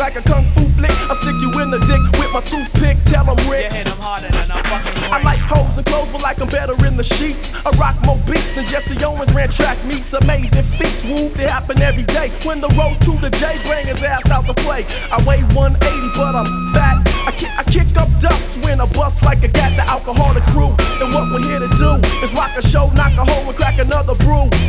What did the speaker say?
like a kung fu flick. I stick you in the dick with my toothpick. Tell them Rick. You hit them harder than I'm fucking Rick. I like hoes and clothes, but like I'm better in the sheets. I rock more beats than Jesse Owens ran track meets. Amazing feats, whoop, they happen every day. When the road to the J, bring his ass out to play. I weigh 180, but I'm fat. I kick up dust when I bust like a gat. The alcoholic crew. And what we're here to do is rock a show, knock a hole, and crack another brew.